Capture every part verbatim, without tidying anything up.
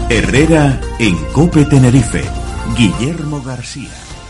Herrera en COPE Tenerife. Guillermo García.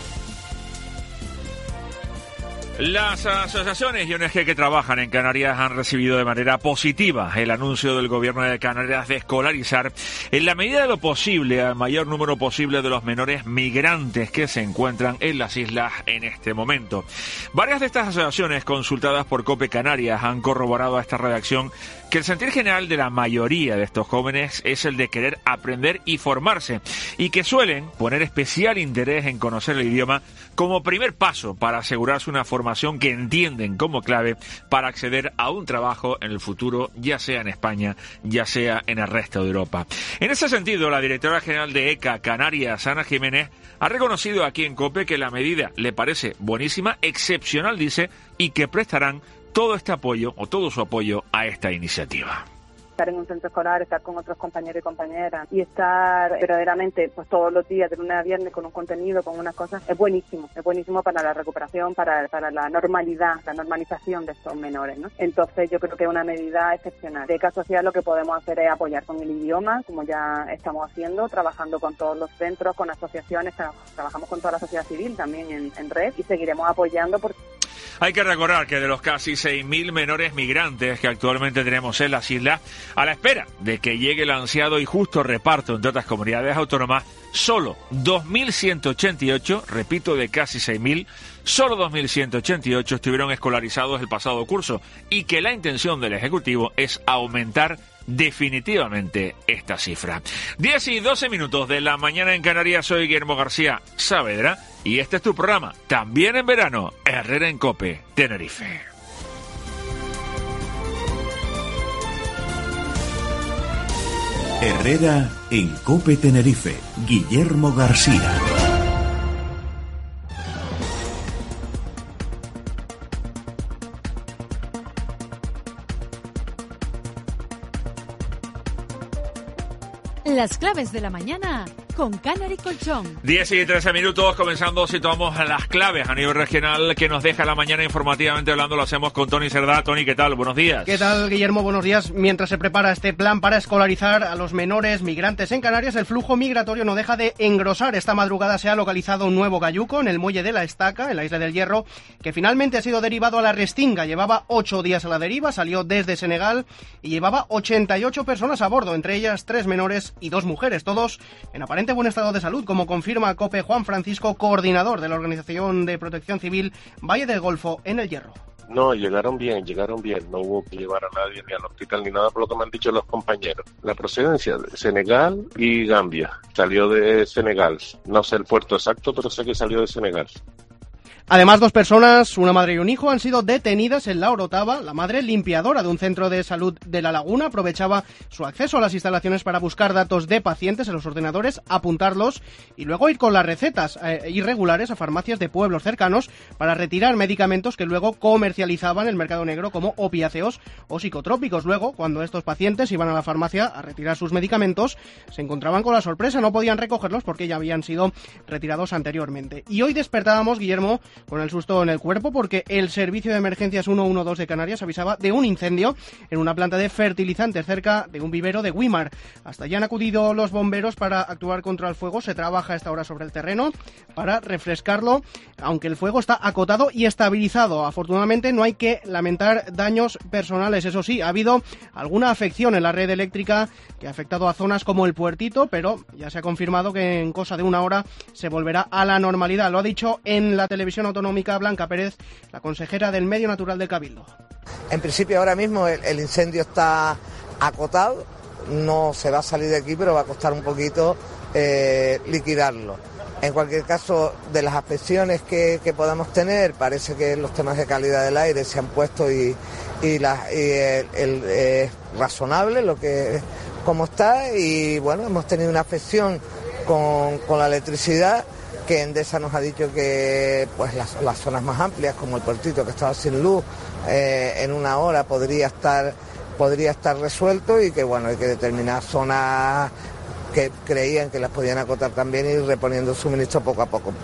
Las asociaciones y O N G que trabajan en Canarias han recibido de manera positiva el anuncio del Gobierno de Canarias de escolarizar en la medida de lo posible al mayor número posible de los menores migrantes que se encuentran en las islas en este momento. Varias de estas asociaciones consultadas por COPE Canarias han corroborado a esta redacción que el sentir general de la mayoría de estos jóvenes es el de querer aprender y formarse, y que suelen poner especial interés en conocer el idioma como primer paso para asegurarse una formación que entienden como clave para acceder a un trabajo en el futuro, ya sea en España, ya sea en el resto de Europa. En ese sentido, la directora general de E C A Canarias, Ana Jiménez, ha reconocido aquí en COPE que la medida le parece buenísima, excepcional, dice, y que prestarán todo este apoyo o todo su apoyo a esta iniciativa. Estar en un centro escolar, estar con otros compañeros y compañeras y estar verdaderamente pues todos los días de lunes a viernes con un contenido, con unas cosas, es buenísimo, es buenísimo para la recuperación, para, para la normalidad, la normalización de estos menores, ¿no? Entonces yo creo que es una medida excepcional. De E C A Social lo que podemos hacer es apoyar con el idioma, como ya estamos haciendo, trabajando con todos los centros, con asociaciones, tra- trabajamos con toda la sociedad civil también en, en red, y seguiremos apoyando porque... Hay que recordar que de los casi seis mil menores migrantes que actualmente tenemos en las islas, a la espera de que llegue el ansiado y justo reparto entre otras comunidades autónomas, solo dos mil ciento ochenta y ocho, repito, de casi seis mil, solo dos mil ciento ochenta y ocho estuvieron escolarizados el pasado curso, y que la intención del Ejecutivo es aumentar definitivamente esta cifra. diez y doce minutos de la mañana en Canarias. Soy Guillermo García Saavedra y este es tu programa, también en verano, Herrera en COPE Tenerife. Herrera en COPE Tenerife. Guillermo García. Las claves de la mañana con Canary Colchón. diez y trece minutos, comenzando, situamos las claves a nivel regional que nos deja la mañana informativamente hablando. Lo hacemos con Tony Cerdá. Tony, ¿qué tal? Buenos días. ¿Qué tal, Guillermo? Buenos días. Mientras se prepara este plan para escolarizar a los menores migrantes en Canarias, el flujo migratorio no deja de engrosar. Esta madrugada se ha localizado un nuevo cayuco en el muelle de la Estaca, en la isla del Hierro, que finalmente ha sido derivado a la Restinga. Llevaba ocho días a la deriva, salió desde Senegal y llevaba ochenta y ocho personas a bordo, entre ellas tres menores y dos mujeres, todos en aparente buen estado de salud, como confirma COPE Juan Francisco, coordinador de la Organización de Protección Civil Valle del Golfo en el Hierro. No, llegaron bien, llegaron bien, no hubo que llevar a nadie ni al hospital ni nada, por lo que me han dicho los compañeros. La procedencia de Senegal y Gambia, salió de Senegal, no sé el puerto exacto, pero sé que salió de Senegal. Además, dos personas, una madre y un hijo, han sido detenidas en La Orotava. La madre, limpiadora de un centro de salud de La Laguna, aprovechaba su acceso a las instalaciones para buscar datos de pacientes en los ordenadores, apuntarlos y luego ir con las recetas eh, irregulares a farmacias de pueblos cercanos para retirar medicamentos que luego comercializaban en el mercado negro como opiáceos o psicotrópicos. Luego, cuando estos pacientes iban a la farmacia a retirar sus medicamentos, se encontraban con la sorpresa, no podían recogerlos porque ya habían sido retirados anteriormente. Y hoy despertábamos, Guillermo, con el susto en el cuerpo porque el Servicio de Emergencias ciento doce de Canarias avisaba de un incendio en una planta de fertilizantes cerca de un vivero de Güímar. Hasta allá han acudido los bomberos para actuar contra el fuego. Se trabaja a esta hora sobre el terreno para refrescarlo, aunque el fuego está acotado y estabilizado. Afortunadamente no hay que lamentar daños personales. Eso sí, ha habido alguna afección en la red eléctrica que ha afectado a zonas como el Puertito, pero ya se ha confirmado que en cosa de una hora se volverá a la normalidad. Lo ha dicho en la televisión autonómica Blanca Pérez, la consejera del Medio Natural del Cabildo. En principio ahora mismo el, el incendio está acotado, no se va a salir de aquí, pero va a costar un poquito eh, liquidarlo. En cualquier caso, de las afecciones que, que podamos tener, parece que los temas de calidad del aire se han puesto y, y, la, y el, el, es razonable lo que como está, y bueno, hemos tenido una afección con, con la electricidad, que Endesa nos ha dicho que pues las, las zonas más amplias, como el Puertito, que estaba sin luz, eh, en una hora podría estar podría estar resuelto, y que bueno, hay que determinar zonas que creían que las podían acotar también y ir reponiendo suministro poco a poco.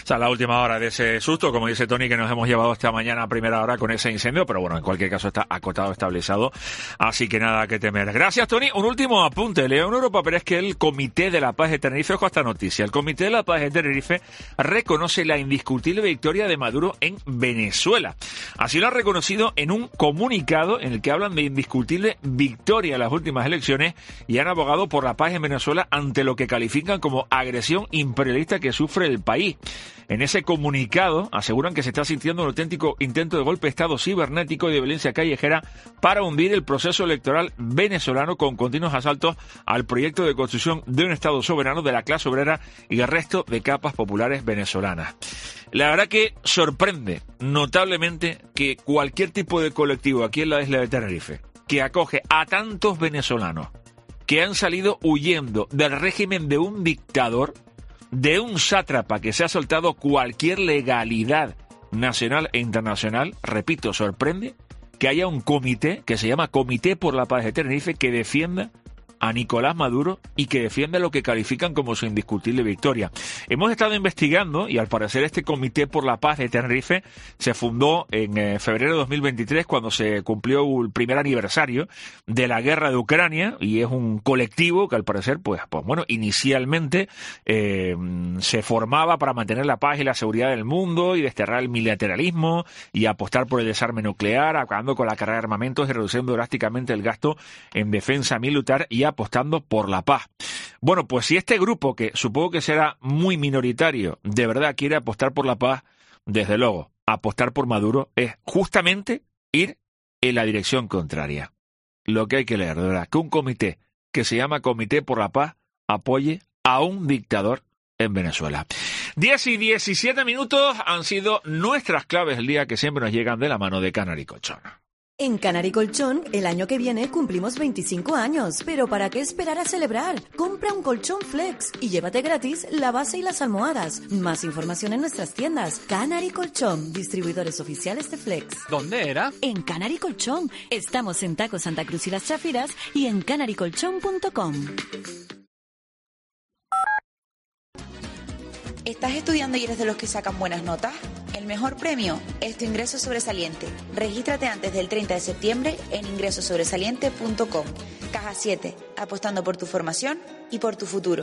sea, la última hora de ese susto, como dice Tony, que nos hemos llevado esta mañana a primera hora con ese incendio, pero bueno, en cualquier caso está acotado, estabilizado, así que nada que temer. Gracias, Tony. Un último apunte, León Europa, pero es que el Comité de la Paz de Tenerife, ojo a esta noticia, el Comité de la Paz de Tenerife reconoce la indiscutible victoria de Maduro en Venezuela. Así lo ha reconocido en un comunicado en el que hablan de indiscutible victoria en las últimas elecciones y han abogado por la paz en Venezuela ante lo que califican como agresión imperialista que sufre el país. En ese comunicado aseguran que se está sintiendo un auténtico intento de golpe de Estado cibernético y de violencia callejera para hundir el proceso electoral venezolano con continuos asaltos al proyecto de construcción de un Estado soberano de la clase obrera y el resto de capas populares venezolanas. La verdad que sorprende notablemente que cualquier tipo de colectivo aquí en la isla de Tenerife que acoge a tantos venezolanos que han salido huyendo del régimen de un dictador, de un sátrapa que se ha soltado cualquier legalidad nacional e internacional, repito, sorprende que haya un comité que se llama Comité por la Paz de Tenerife que defienda a Nicolás Maduro y que defienda lo que califican como su indiscutible victoria. Hemos estado investigando y al parecer este Comité por la Paz de Tenerife se fundó en eh, febrero de dos mil veintitrés cuando se cumplió el primer aniversario de la guerra de Ucrania y es un colectivo que al parecer, pues, pues bueno, inicialmente eh, se formaba para mantener la paz y la seguridad del mundo y desterrar el multilateralismo y apostar por el desarme nuclear, acabando con la carrera de armamentos y reduciendo drásticamente el gasto en defensa militar y apostando por la paz. Bueno, pues si este grupo, que supongo que será muy minoritario, de verdad quiere apostar por la paz, desde luego, apostar por Maduro es justamente ir en la dirección contraria. Lo que hay que leer, de verdad, que un comité que se llama Comité por la Paz apoye a un dictador en Venezuela. diez y diecisiete minutos han sido nuestras claves del día que siempre nos llegan de la mano de Canary Colchón. En Canary Colchón, el año que viene cumplimos veinticinco años, pero ¿para qué esperar a celebrar? Compra un colchón Flex y llévate gratis la base y las almohadas. Más información en nuestras tiendas. Canary Colchón, distribuidores oficiales de Flex. ¿Dónde era? En Canary Colchón. Estamos en Taco Santa Cruz y Las Chafiras y en canary colchón punto com. ¿Estás estudiando y eres de los que sacan buenas notas? El mejor premio es tu ingreso sobresaliente. Regístrate antes del treinta de septiembre en ingreso sobresaliente punto com. Caja siete, apostando por tu formación y por tu futuro.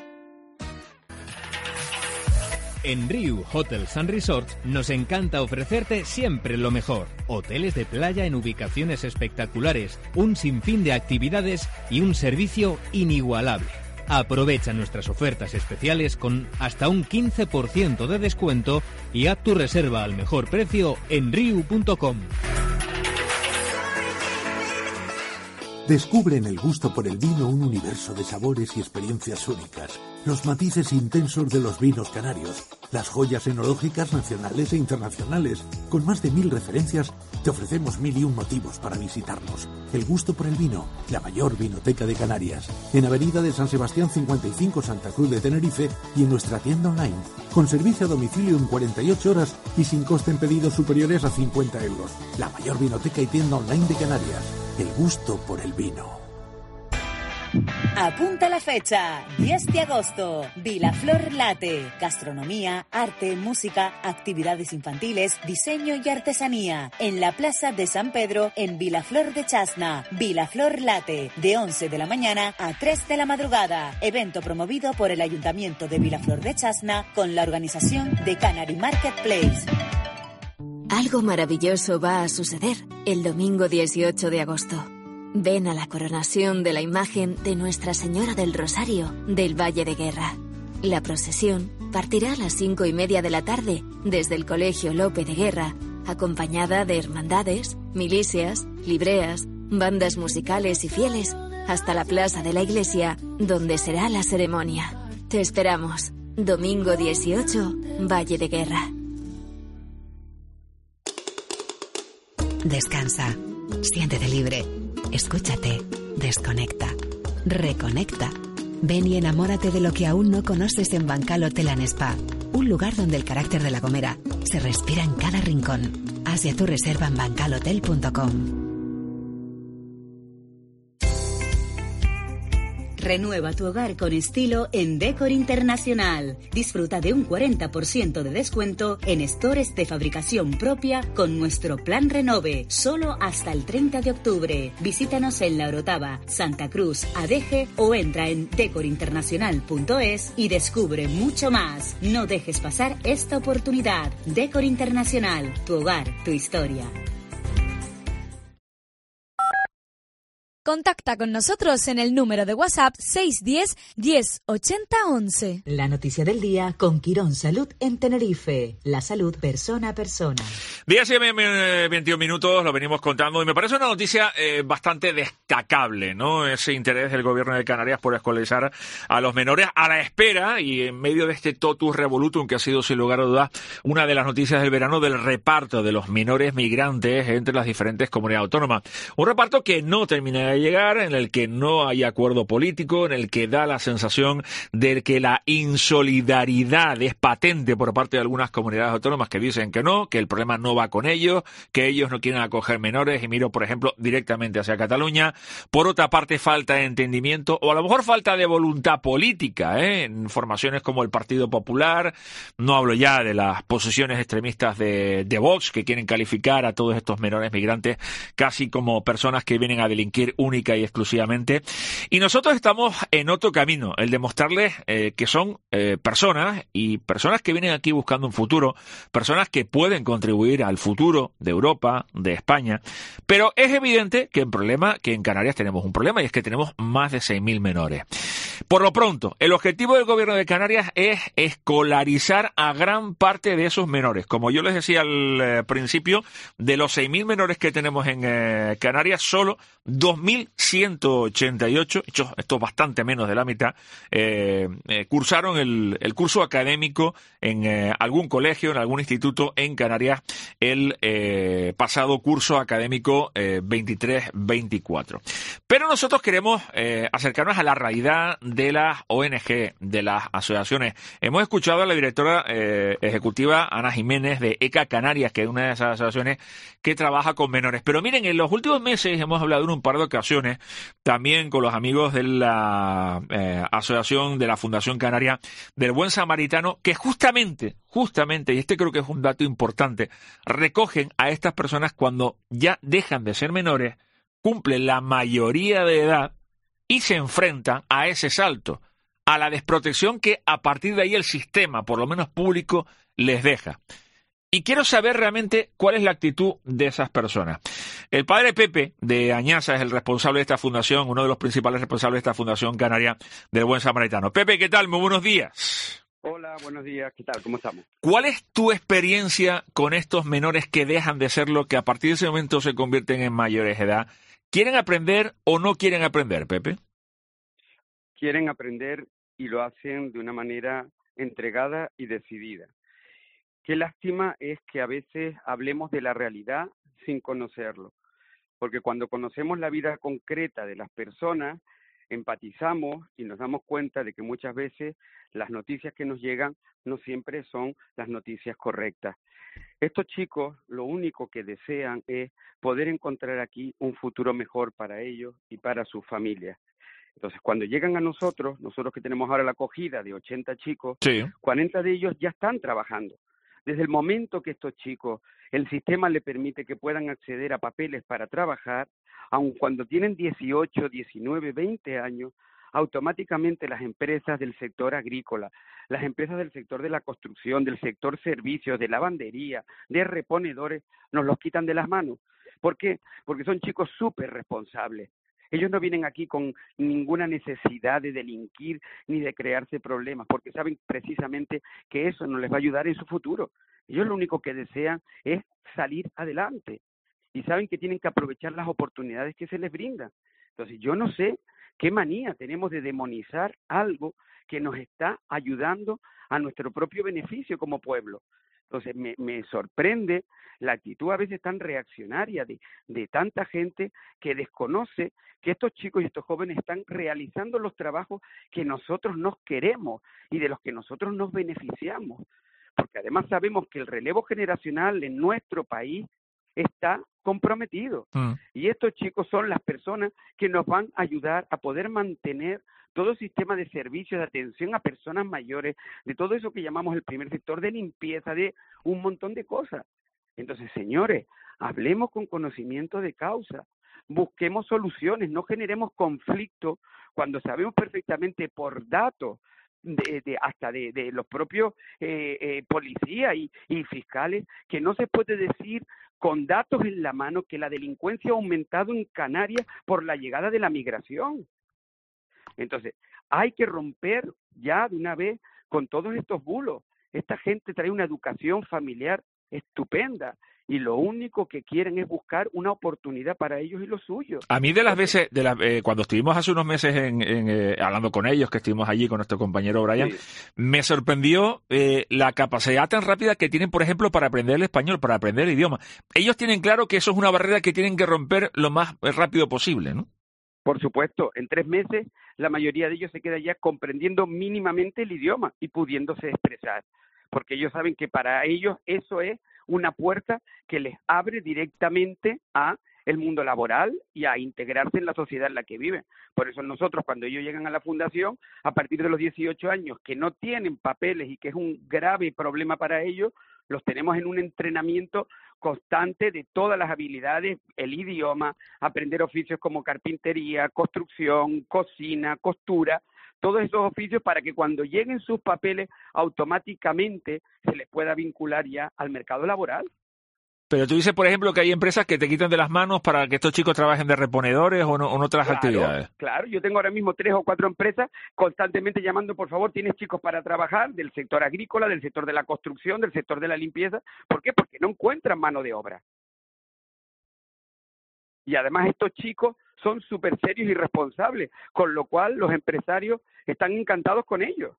En Riu Hotels and Resorts nos encanta ofrecerte siempre lo mejor. Hoteles de playa en ubicaciones espectaculares, un sinfín de actividades y un servicio inigualable. Aprovecha nuestras ofertas especiales con hasta un quince por ciento de descuento y haz tu reserva al mejor precio en riu punto com. Descubre en el gusto por el vino un universo de sabores y experiencias únicas. Los matices intensos de los vinos canarios, las joyas enológicas nacionales e internacionales. Con más de mil referencias, te ofrecemos mil y un motivos para visitarnos. El gusto por el vino, la mayor vinoteca de Canarias. En Avenida de San Sebastián cincuenta y cinco, Santa Cruz de Tenerife y en nuestra tienda online. Con servicio a domicilio en cuarenta y ocho horas y sin coste en pedidos superiores a cincuenta euros. La mayor vinoteca y tienda online de Canarias. El gusto por el vino. Apunta la fecha, diez de agosto, Vilaflor Late, gastronomía, arte, música, actividades infantiles, diseño y artesanía, en la Plaza de San Pedro, en Vilaflor de Chasna. Vilaflor Late, de once de la mañana a tres de la madrugada, evento promovido por el Ayuntamiento de Vilaflor de Chasna con la organización de Canary Marketplace. Algo maravilloso va a suceder el domingo dieciocho de agosto. Ven a la coronación de la imagen de Nuestra Señora del Rosario del Valle de Guerra. La procesión partirá a las cinco y media de la tarde desde el Colegio Lope de Guerra, acompañada de hermandades, milicias, libreas, bandas musicales y fieles, hasta la plaza de la iglesia, donde será la ceremonia. Te esperamos. Domingo dieciocho, Valle de Guerra. Descansa, siéntete libre, escúchate, desconecta, reconecta. Ven y enamórate de lo que aún no conoces en Bancal Hotel and Spa, un lugar donde el carácter de La Gomera se respira en cada rincón. Haz ya tu reserva en bancal hotel punto com. Renueva tu hogar con estilo en Decor Internacional. Disfruta de un cuarenta por ciento de descuento en stores de fabricación propia con nuestro plan Renove, solo hasta el treinta de octubre. Visítanos en La Orotava, Santa Cruz, Adeje o entra en decor internacional punto es y descubre mucho más. No dejes pasar esta oportunidad. Decor Internacional, tu hogar, tu historia. Contacta con nosotros en el número de WhatsApp seis uno cero, diez, ochenta, once. La noticia del día con Quirón Salud en Tenerife. La salud persona a persona. Día siete, veintiún minutos, lo venimos contando y me parece una noticia eh, bastante destacable, ¿no? Ese interés del gobierno de Canarias por escolarizar a los menores a la espera y en medio de este totus revolutum que ha sido sin lugar a dudas una de las noticias del verano del reparto de los menores migrantes entre las diferentes comunidades autónomas. Un reparto que no termina de llegar, en el que no hay acuerdo político, en el que da la sensación de que la insolidaridad es patente por parte de algunas comunidades autónomas que dicen que no, que el problema no va con ellos, que ellos no quieren acoger menores, y miro, por ejemplo, directamente hacia Cataluña. Por otra parte, falta de entendimiento, o a lo mejor falta de voluntad política, ¿eh? En formaciones como el Partido Popular, no hablo ya de las posiciones extremistas de, de Vox, que quieren calificar a todos estos menores migrantes casi como personas que vienen a delinquir única y exclusivamente. Y nosotros estamos en otro camino, el de mostrarles eh, que son eh, personas, y personas que vienen aquí buscando un futuro, personas que pueden contribuir al futuro de Europa, de España. Pero es evidente que, en problema, que en Canarias tenemos un problema, y es que tenemos más de seis mil menores. Por lo pronto, el objetivo del gobierno de Canarias es escolarizar a gran parte de esos menores. Como yo les decía al eh, principio, de los seis mil menores que tenemos en eh, Canarias, solo dos mil ciento ochenta y ocho, esto es bastante menos de la mitad, eh, eh, cursaron el, el curso académico en eh, algún colegio, en algún instituto en Canarias, el eh, pasado curso académico eh, veintitrés veinticuatro. Pero nosotros queremos eh, acercarnos a la realidad de las O N G, de las asociaciones. Hemos escuchado a la directora eh, ejecutiva Ana Jiménez de E C A Canarias, que es una de esas asociaciones que trabaja con menores. Pero miren, en los últimos meses hemos hablado en un par de ocasiones también con los amigos de la eh, asociación de la Fundación Canaria del Buen Samaritano, que justamente, justamente, y este creo que es un dato importante, recogen a estas personas cuando ya dejan de ser menores, cumplen la mayoría de edad y se enfrentan a ese salto, a la desprotección que a partir de ahí el sistema, por lo menos público, les deja. Y quiero saber realmente cuál es la actitud de esas personas. El padre Pepe de Añaza es el responsable de esta fundación, uno de los principales responsables de esta Fundación Canaria del Buen Samaritano. Pepe, ¿qué tal? Muy buenos días. Hola, buenos días. ¿Qué tal? ¿Cómo estamos? ¿Cuál es tu experiencia con estos menores que dejan de serlo, que a partir de ese momento se convierten en mayores de edad? ¿Quieren aprender o no quieren aprender, Pepe? Quieren aprender y lo hacen de una manera entregada y decidida. Qué lástima es que a veces hablemos de la realidad sin conocerlo, porque cuando conocemos la vida concreta de las personas, empatizamos y nos damos cuenta de que muchas veces las noticias que nos llegan no siempre son las noticias correctas. Estos chicos lo único que desean es poder encontrar aquí un futuro mejor para ellos y para sus familias. Entonces, cuando llegan a nosotros, nosotros que tenemos ahora la acogida de ochenta chicos, sí. cuarenta de ellos ya están trabajando. Desde el momento que estos chicos, el sistema le permite que puedan acceder a papeles para trabajar, aun cuando tienen dieciocho, diecinueve, veinte años, automáticamente las empresas del sector agrícola, las empresas del sector de la construcción, del sector servicios, de lavandería, de reponedores, nos los quitan de las manos. ¿Por qué? Porque son chicos súper responsables. Ellos no vienen aquí con ninguna necesidad de delinquir ni de crearse problemas, porque saben precisamente que eso no les va a ayudar en su futuro. Ellos lo único que desean es salir adelante y saben que tienen que aprovechar las oportunidades que se les brindan. Entonces, yo no sé qué manía tenemos de demonizar algo que nos está ayudando a nuestro propio beneficio como pueblo. Entonces, me, me sorprende la actitud a veces tan reaccionaria de, de tanta gente que desconoce que estos chicos y estos jóvenes están realizando los trabajos que nosotros nos queremos y de los que nosotros nos beneficiamos. Porque además sabemos que el relevo generacional en nuestro país está comprometidos. Mm. Y estos chicos son las personas que nos van a ayudar a poder mantener todo el sistema de servicios, de atención a personas mayores, de todo eso que llamamos el primer sector, de limpieza, de un montón de cosas. Entonces, señores, hablemos con conocimiento de causa, busquemos soluciones, no generemos conflicto cuando sabemos perfectamente por datos, de, de hasta de, de los propios eh, eh, policías y, y fiscales, que no se puede decir con datos en la mano que la delincuencia ha aumentado en Canarias por la llegada de la migración. Entonces, hay que romper ya de una vez con todos estos bulos. Esta gente trae una educación familiar estupenda y lo único que quieren es buscar una oportunidad para ellos y los suyos. A mí de las veces, de la, eh, cuando estuvimos hace unos meses en, en, eh, hablando con ellos, que estuvimos allí con nuestro compañero Brian, sí. me sorprendió eh, la capacidad tan rápida que tienen, por ejemplo, para aprender el español, para aprender el idioma. Ellos tienen claro que eso es una barrera que tienen que romper lo más rápido posible, ¿no? Por supuesto, en tres meses la mayoría de ellos se queda ya comprendiendo mínimamente el idioma y pudiéndose expresar, porque ellos saben que para ellos eso es una puerta que les abre directamente a el mundo laboral y a integrarse en la sociedad en la que viven. Por eso nosotros, cuando ellos llegan a la fundación, a partir de los dieciocho años, que no tienen papeles y que es un grave problema para ellos, los tenemos en un entrenamiento constante de todas las habilidades, el idioma, aprender oficios como carpintería, construcción, cocina, costura, todos esos oficios para que cuando lleguen sus papeles automáticamente se les pueda vincular ya al mercado laboral. Pero tú dices, por ejemplo, que hay empresas que te quitan de las manos para que estos chicos trabajen de reponedores o, no, o en otras claro, actividades. Claro, yo tengo ahora mismo tres o cuatro empresas constantemente llamando, por favor, ¿tienes chicos para trabajar? Del sector agrícola, del sector de la construcción, del sector de la limpieza. ¿Por qué? Porque no encuentran mano de obra. Y además estos chicos son súper serios y responsables, con lo cual los empresarios están encantados con ellos.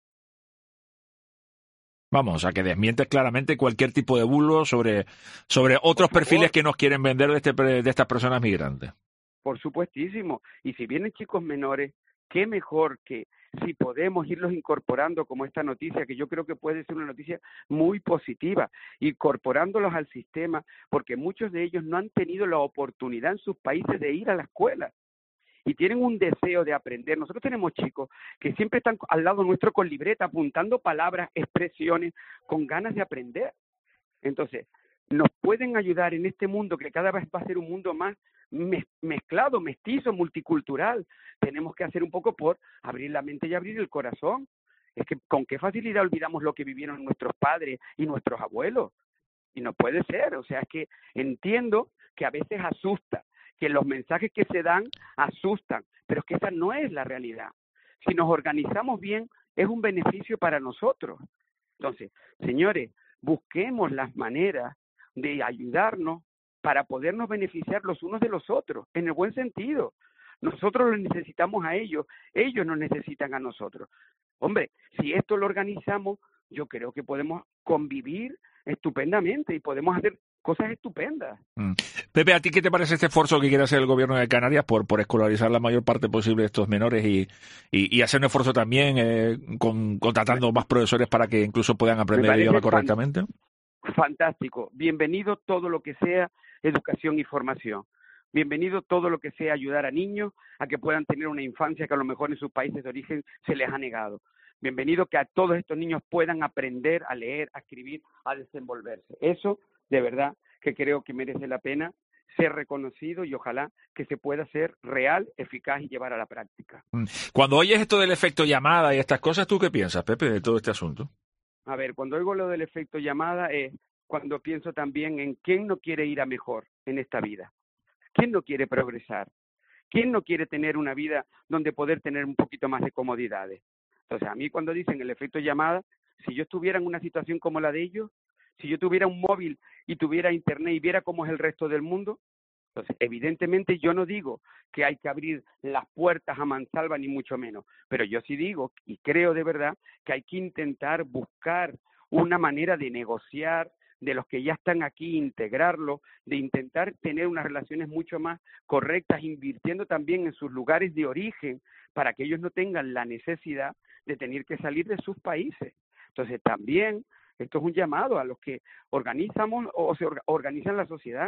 Vamos, o sea, que desmientes claramente cualquier tipo de bulo sobre, sobre otros perfiles que nos quieren vender de, este, de estas personas migrantes. Por supuestísimo. Y si vienen chicos menores, qué mejor que si podemos irlos incorporando como esta noticia, que yo creo que puede ser una noticia muy positiva, incorporándolos al sistema, porque muchos de ellos no han tenido la oportunidad en sus países de ir a la escuela. Y tienen un deseo de aprender. Nosotros tenemos chicos que siempre están al lado nuestro con libreta, apuntando palabras, expresiones, con ganas de aprender. Entonces, nos pueden ayudar en este mundo que cada vez va a ser un mundo más mezclado, mestizo, multicultural. Tenemos que hacer un poco por abrir la mente y abrir el corazón. Es que con qué facilidad olvidamos lo que vivieron nuestros padres y nuestros abuelos. Y no puede ser. O sea, es que entiendo que a veces asusta, que los mensajes que se dan asustan, pero es que esa no es la realidad. Si nos organizamos bien, es un beneficio para nosotros. Entonces, señores, busquemos las maneras de ayudarnos para podernos beneficiar los unos de los otros, en el buen sentido. Nosotros los necesitamos a ellos, ellos nos necesitan a nosotros. Hombre, si esto lo organizamos, yo creo que podemos convivir estupendamente y podemos hacer cosas estupendas. Mm. Pepe, ¿a ti qué te parece este esfuerzo que quiere hacer el gobierno de Canarias por, por escolarizar la mayor parte posible de estos menores y, y, y hacer un esfuerzo también eh, con, contratando más profesores para que incluso puedan aprender el idioma correctamente? Fantástico. Bienvenido todo lo que sea educación y formación. Bienvenido todo lo que sea ayudar a niños a que puedan tener una infancia que a lo mejor en sus países de origen se les ha negado. Bienvenido que a todos estos niños puedan aprender a leer, a escribir, a desenvolverse. Eso, de verdad, que creo que merece la pena ser reconocido y ojalá que se pueda ser real, eficaz y llevar a la práctica. Cuando oyes esto del efecto llamada y estas cosas, ¿tú qué piensas, Pepe, de todo este asunto? A ver, cuando oigo lo del efecto llamada es cuando pienso también en quién no quiere ir a mejor en esta vida. ¿Quién no quiere progresar? ¿Quién no quiere tener una vida donde poder tener un poquito más de comodidades? Entonces, a mí cuando dicen el efecto llamada, si yo estuviera en una situación como la de ellos, si yo tuviera un móvil y tuviera internet y viera cómo es el resto del mundo, entonces evidentemente yo no digo que hay que abrir las puertas a mansalva ni mucho menos, pero yo sí digo y creo de verdad que hay que intentar buscar una manera de negociar, de los que ya están aquí, integrarlo, de intentar tener unas relaciones mucho más correctas, invirtiendo también en sus lugares de origen para que ellos no tengan la necesidad de tener que salir de sus países. Entonces también esto es un llamado a los que organizamos o se organizan la sociedad,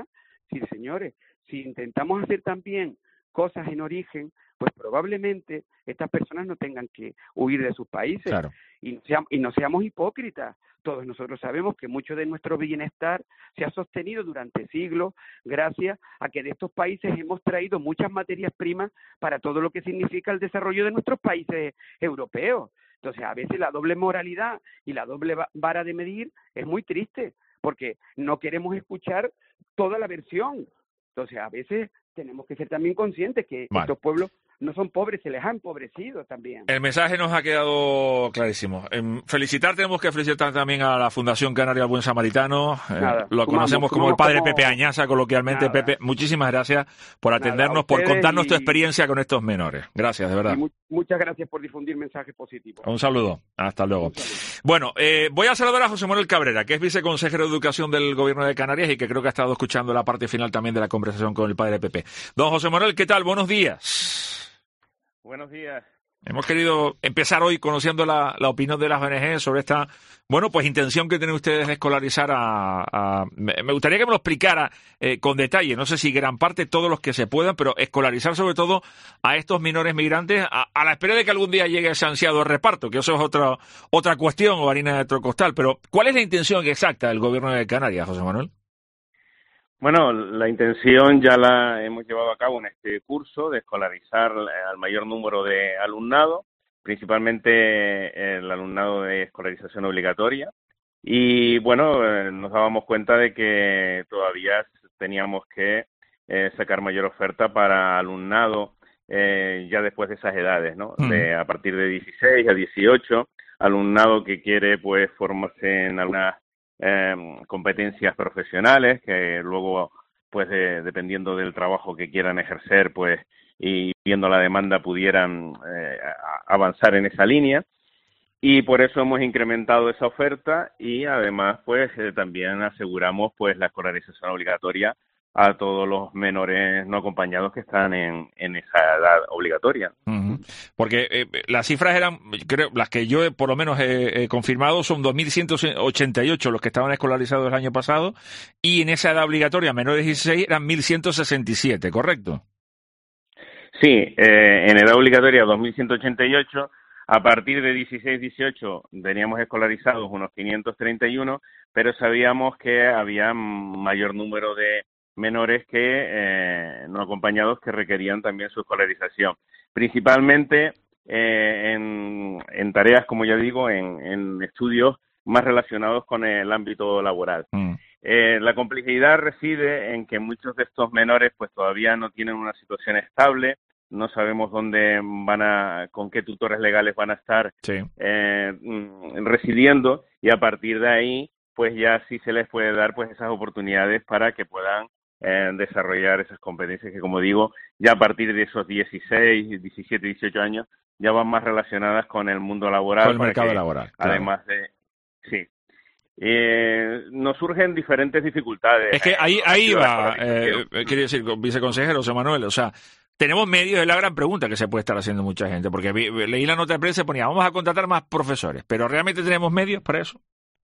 Sí, señores, si intentamos hacer también cosas en origen, pues probablemente estas personas no tengan que huir de sus países. Claro. Y, no seamos, y no seamos hipócritas. Todos nosotros sabemos que mucho de nuestro bienestar se ha sostenido durante siglos gracias a que de estos países hemos traído muchas materias primas para todo lo que significa el desarrollo de nuestros países europeos. Entonces, a veces la doble moralidad y la doble vara de medir es muy triste, porque no queremos escuchar toda la versión. Entonces, a veces tenemos que ser también conscientes que vale. estos pueblos no son pobres, se les ha empobrecido también. El mensaje nos ha quedado clarísimo. Eh, felicitar, tenemos que felicitar también a la Fundación Canaria del Buen Samaritano. Eh, Nada, lo sumamos, conocemos como el sumamos padre como... Pepe Añaza, coloquialmente. Nada. Pepe, muchísimas gracias por atendernos, Nada, por contarnos y... tu experiencia con estos menores. Gracias, de verdad. Y mu muchas gracias por difundir mensajes positivos. Un saludo. Hasta luego. Bueno, eh, voy a saludar a José Manuel Cabrera, que es viceconsejero de Educación del Gobierno de Canarias y que creo que ha estado escuchando la parte final también de la conversación con el padre Pepe. Don José Manuel, ¿qué tal? Buenos días. Buenos días. Hemos querido empezar hoy conociendo la, la opinión de las O N G sobre esta, bueno, pues intención que tienen ustedes de escolarizar a... a me, me gustaría que me lo explicara eh, con detalle, no sé si gran parte, todos los que se puedan, pero escolarizar sobre todo a estos menores migrantes a, a la espera de que algún día llegue ese ansiado reparto, que eso es otra, otra cuestión o harina de otro costal. Pero, ¿cuál es la intención exacta del Gobierno de Canarias, José Manuel? Bueno, la intención ya la hemos llevado a cabo en este curso de escolarizar al mayor número de alumnado, principalmente el alumnado de escolarización obligatoria. Y bueno, eh, nos dábamos cuenta de que todavía teníamos que eh, sacar mayor oferta para alumnado eh, ya después de esas edades, ¿no? Mm. De, a partir de dieciséis a dieciocho, alumnado que quiere pues formarse en algunas Eh, competencias profesionales que luego, pues de, dependiendo del trabajo que quieran ejercer, pues y viendo la demanda pudieran eh, avanzar en esa línea, y por eso hemos incrementado esa oferta y además pues eh, también aseguramos pues la escolarización obligatoria a todos los menores no acompañados que están en, en esa edad obligatoria. Uh-huh. Porque eh, las cifras eran, creo, las que yo por lo menos he, he confirmado, son dos mil ciento ochenta y ocho los que estaban escolarizados el año pasado, y en esa edad obligatoria, menores de dieciséis, eran mil ciento sesenta y siete, ¿correcto? Sí, eh, en edad obligatoria dos mil ciento ochenta y ocho, a partir de dieciséis dieciocho teníamos escolarizados unos quinientos treinta y uno, pero sabíamos que había mayor número de menores que eh, no acompañados que requerían también su escolarización, principalmente eh, en, en tareas, como ya digo, en, en estudios más relacionados con el ámbito laboral. Mm. Eh, la complejidad reside en que muchos de estos menores pues todavía no tienen una situación estable, no sabemos dónde van a, con qué tutores legales van a estar sí. eh, residiendo, y a partir de ahí pues ya sí se les puede dar pues esas oportunidades para que puedan Eh, desarrollar esas competencias que, como digo, ya a partir de esos dieciséis, diecisiete, dieciocho años ya van más relacionadas con el mundo laboral. Con el mercado que, laboral. Claro. Además de... Sí. Eh, nos surgen diferentes dificultades. Es que ahí, ahí va, eh, quiero decir, viceconsejero José Manuel, o sea, tenemos medios, es la gran pregunta que se puede estar haciendo mucha gente, porque vi, leí la nota de prensa y ponía, vamos a contratar más profesores, pero ¿realmente tenemos medios para eso?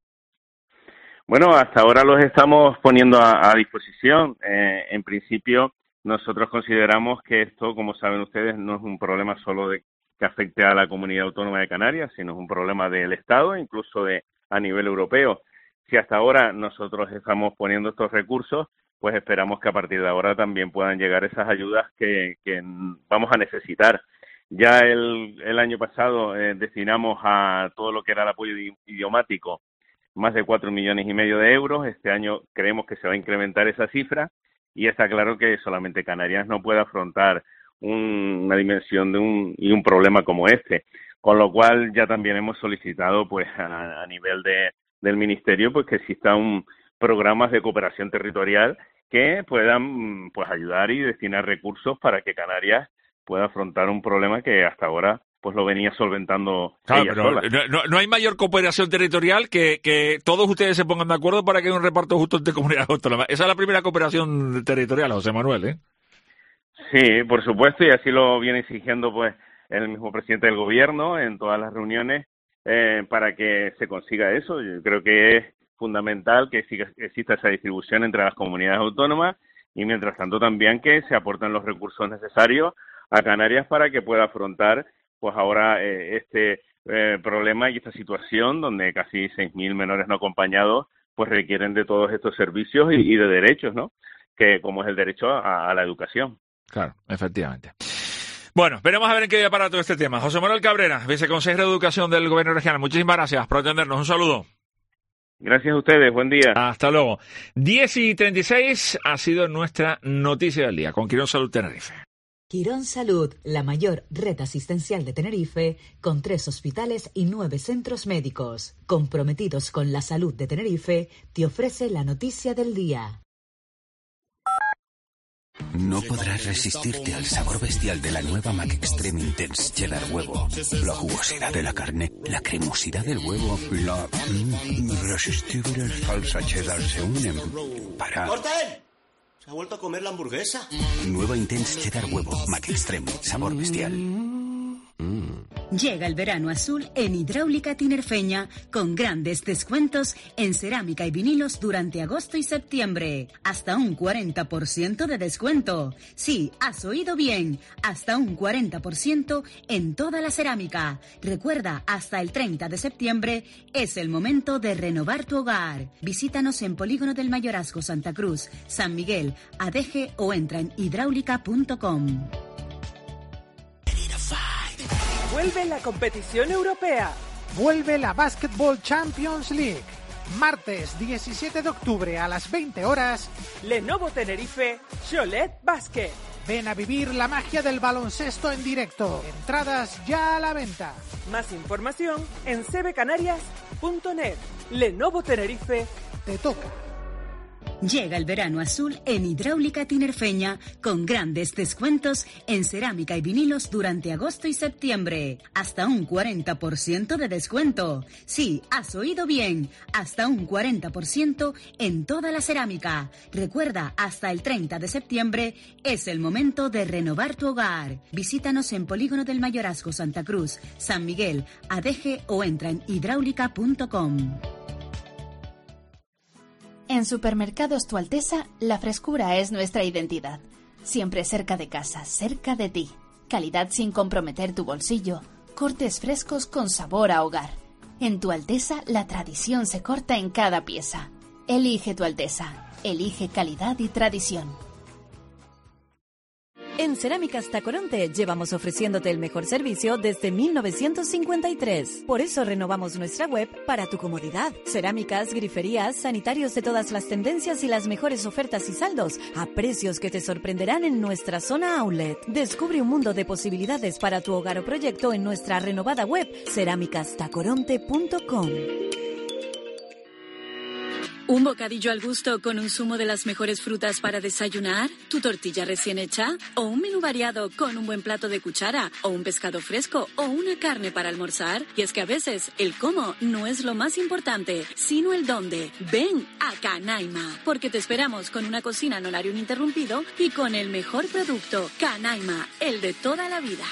Bueno, hasta ahora los estamos poniendo a, a disposición. Eh, en principio, nosotros consideramos que esto, como saben ustedes, no es un problema solo de que afecte a la Comunidad Autónoma de Canarias, sino es un problema del Estado, incluso de a nivel europeo. Si hasta ahora nosotros estamos poniendo estos recursos, pues esperamos que a partir de ahora también puedan llegar esas ayudas que, que vamos a necesitar. Ya el, el año pasado eh, destinamos a todo lo que era el apoyo idiomático más de cuatro millones y medio de euros. Este año creemos que se va a incrementar esa cifra, y está claro que solamente Canarias no puede afrontar un, una dimensión de un y un problema como este, con lo cual ya también hemos solicitado pues a, a nivel de del ministerio pues que existan un, programas de cooperación territorial que puedan pues ayudar y destinar recursos para que Canarias pueda afrontar un problema que hasta ahora pues lo venía solventando claro, ella pero sola. No, no hay mayor cooperación territorial que, que todos ustedes se pongan de acuerdo para que haya un reparto justo entre comunidades autónomas. Esa es la primera cooperación territorial, José Manuel, ¿eh? Sí, por supuesto, y así lo viene exigiendo pues el mismo presidente del gobierno en todas las reuniones eh, para que se consiga eso. Yo creo que es fundamental que exista esa distribución entre las comunidades autónomas, y mientras tanto también que se aporten los recursos necesarios a Canarias para que pueda afrontar pues ahora eh, este eh, problema y esta situación donde casi seis mil menores no acompañados pues requieren de todos estos servicios y, y de derechos, ¿no? Que como es el derecho a, a la educación. Claro, efectivamente. Bueno, veremos a ver en qué día para todo este tema. José Manuel Cabrera, viceconsejero de Educación del Gobierno Regional. Muchísimas gracias por atendernos. Un saludo. Gracias a ustedes. Buen día. Hasta luego. diez y treinta y seis ha sido nuestra noticia del día con Quirón Salud Tenerife. Quirón Salud, la mayor red asistencial de Tenerife, con tres hospitales y nueve centros médicos. Comprometidos con la salud de Tenerife, te ofrece la noticia del día. No podrás resistirte al sabor bestial de la nueva Mac Extreme Intense Cheddar Huevo. La jugosidad de la carne, la cremosidad del huevo, la mm, irresistible salsa cheddar se unen para... ¡Corten! Se ha vuelto a comer la hamburguesa. Nueva Intense Cheddar Huevo, Mac Extreme, sabor bestial. Mm. Llega el verano azul en Hidráulica Tinerfeña con grandes descuentos en cerámica y vinilos durante agosto y septiembre. Hasta un cuarenta por ciento de descuento. Sí, has oído bien. Hasta un cuarenta por ciento en toda la cerámica. Recuerda, hasta el treinta de septiembre es el momento de renovar tu hogar. Visítanos en Polígono del Mayorazgo, Santa Cruz, San Miguel, Adeje o entra en hidráulica punto com. Vuelve la competición europea. Vuelve la Basketball Champions League. Martes diecisiete de octubre a las veinte horas. Lenovo Tenerife, Cholet Basket. Ven a vivir la magia del baloncesto en directo. Entradas ya a la venta. Más información en c b canarias punto net. Lenovo Tenerife, te toca. Llega el verano azul en Hidráulica Tinerfeña con grandes descuentos en cerámica y vinilos durante agosto y septiembre. Hasta un cuarenta por ciento de descuento. Sí, has oído bien. Hasta un cuarenta por ciento en toda la cerámica. Recuerda, hasta el treinta de septiembre es el momento de renovar tu hogar. Visítanos en Polígono del Mayorazgo, Santa Cruz, San Miguel, Adeje o entra en hidráulica punto com. En Supermercados Tu Alteza, la frescura es nuestra identidad. Siempre cerca de casa, cerca de ti. Calidad sin comprometer tu bolsillo. Cortes frescos con sabor a hogar. En Tu Alteza, la tradición se corta en cada pieza. Elige Tu Alteza. Elige calidad y tradición. En Cerámicas Tacoronte llevamos ofreciéndote el mejor servicio desde mil novecientos cincuenta y tres. Por eso renovamos nuestra web para tu comodidad. Cerámicas, griferías, sanitarios de todas las tendencias y las mejores ofertas y saldos a precios que te sorprenderán en nuestra zona outlet. Descubre un mundo de posibilidades para tu hogar o proyecto en nuestra renovada web cerámicas tacoronte punto com. ¿Un bocadillo al gusto con un zumo de las mejores frutas para desayunar? ¿Tu tortilla recién hecha? ¿O un menú variado con un buen plato de cuchara? ¿O un pescado fresco? ¿O una carne para almorzar? Y es que a veces el cómo no es lo más importante, sino el dónde. Ven a Canaima, porque te esperamos con una cocina en horario ininterrumpido y con el mejor producto. Canaima, el de toda la vida.